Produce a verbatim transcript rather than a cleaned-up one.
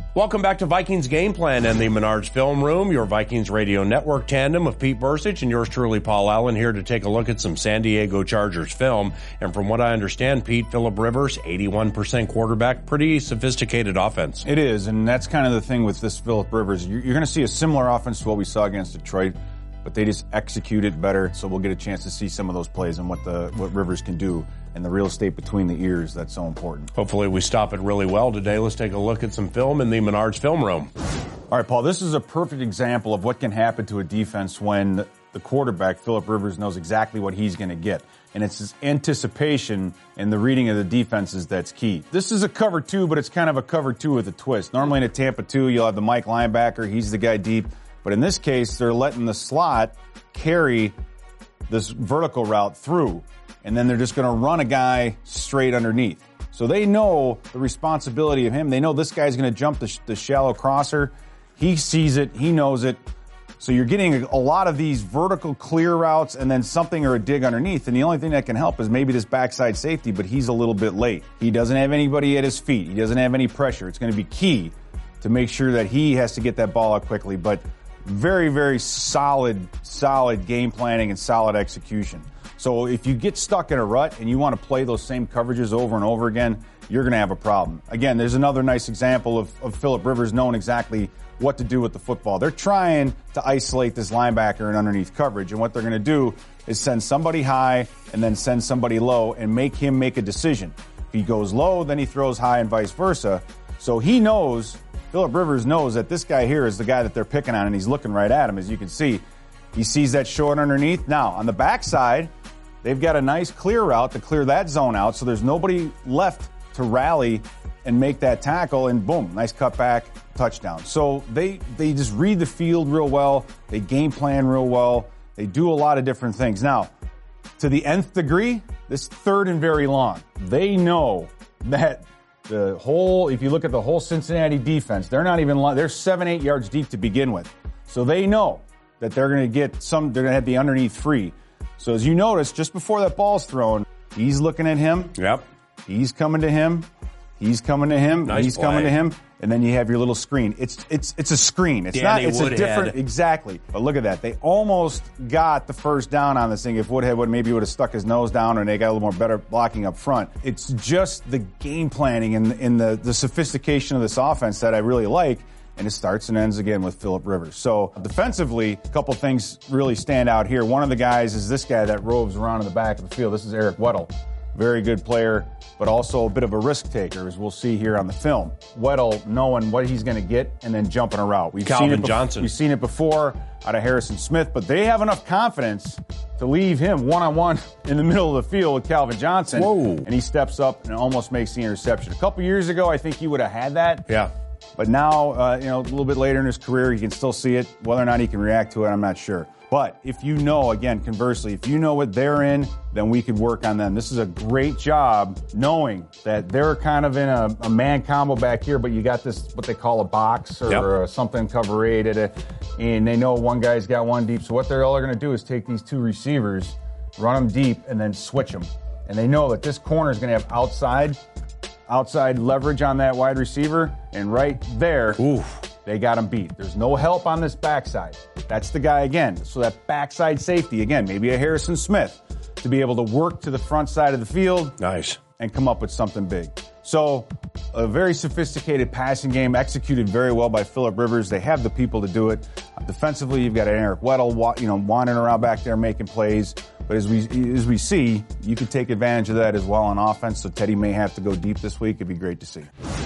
Welcome back to Vikings Game Plan and the Menards Film Room, your Vikings radio network tandem of Pete Bursich and yours truly, Paul Allen, here to take a look at some San Diego Chargers film. And from what I understand, Pete, Phillip Rivers, eighty-one percent quarterback, pretty sophisticated offense. It is, and that's kind of the thing with this Phillip Rivers. You're, you're going to see a similar offense to what we saw against Detroit, but they just execute it better, so we'll get a chance to see some of those plays and what the what Rivers can do. And the real estate between the ears, that's so important. Hopefully we stop it really well today. Let's take a look at some film in the Menards Film Room. All right, Paul, this is a perfect example of what can happen to a defense when the quarterback, Phillip Rivers, knows exactly what he's going to get. And it's his anticipation and the reading of the defenses that's key. This is a cover two, but it's kind of a cover two with a twist. Normally in a Tampa two, you'll have the Mike linebacker. He's the guy deep. But in this case, they're letting the slot carry this vertical route through. And then they're just going to run a guy straight underneath. So they know the responsibility of him. They know this guy's going to jump the, sh- the shallow crosser. He sees it. He knows it. So you're getting a, a lot of these vertical clear routes and then something or a dig underneath. And the only thing that can help is maybe this backside safety, but he's a little bit late. He doesn't have anybody at his feet. He doesn't have any pressure. It's going to be key to make sure that he has to get that ball out quickly. But very, very solid, solid game planning and solid execution. So if you get stuck in a rut and you want to play those same coverages over and over again, you're going to have a problem. Again, there's another nice example of, of Phillip Rivers knowing exactly what to do with the football. They're trying to isolate this linebacker in underneath coverage, and what they're going to do is send somebody high and then send somebody low and make him make a decision. If he goes low, then he throws high and vice versa. So he knows, Phillip Rivers knows that this guy here is the guy that they're picking on, and he's looking right at him, as you can see. He sees that short underneath. Now, on the backside, they've got a nice clear route to clear that zone out, so there's nobody left to rally and make that tackle, and boom, nice cutback, touchdown. So they they just read the field real well. They game plan real well. They do a lot of different things. Now, to the nth degree, this third and very long. They know that the whole, if you look at the whole Cincinnati defense, they're not even, they're seven, eight yards deep to begin with. So they know that they're going to get some, they're going to have the underneath free. So as you notice, just before that ball's thrown, he's looking at him. Yep. He's coming to him. He's coming to him. Nice he's play. coming to him. And then you have your little screen. It's it's it's a screen. It's Danny not. It's Woodhead. a different. Exactly. But look at that. They almost got the first down on this thing. If Woodhead would maybe would have stuck his nose down, and they got a little more better blocking up front. It's just the game planning and in the the sophistication of this offense that I really like. And it starts and ends again with Phillip Rivers. So defensively, a couple things really stand out here. One of the guys is this guy that roves around in the back of the field. This is Eric Weddle. Very good player, but also a bit of a risk taker, as we'll see here on the film. Weddle knowing what he's going to get and then jumping a route. We've Calvin seen it be- Johnson. We've seen it before out of Harrison Smith, but they have enough confidence to leave him one-on-one in the middle of the field with Calvin Johnson. Whoa. And he steps up and almost makes the interception. A couple years ago, I think he would have had that. Yeah. But now, uh, you know, a little bit later in his career, he can still see it. Whether or not he can react to it, I'm not sure. But if you know, again, conversely, if you know what they're in, then we could work on them. This is a great job knowing that they're kind of in a, a man combo back here, but you got this, what they call a box or yep. uh, something cover eight, at a, and they know one guy's got one deep. So what they're all going to do is take these two receivers, run them deep, and then switch them. And they know that this corner is going to have outside outside leverage on that wide receiver, and right there, Ooh. they got him beat. There's no help on this backside. That's the guy again. So that backside safety, again, maybe a Harrison Smith, to be able to work to the front side of the field. Nice. And come up with something big. So a very sophisticated passing game executed very well by Phillip Rivers. They have the people to do it. Defensively, you've got an Eric Weddle, you know, wandering around back there making plays. But as we as we see, you can take advantage of that as well on offense. So Teddy may have to go deep this week. It'd be great to see.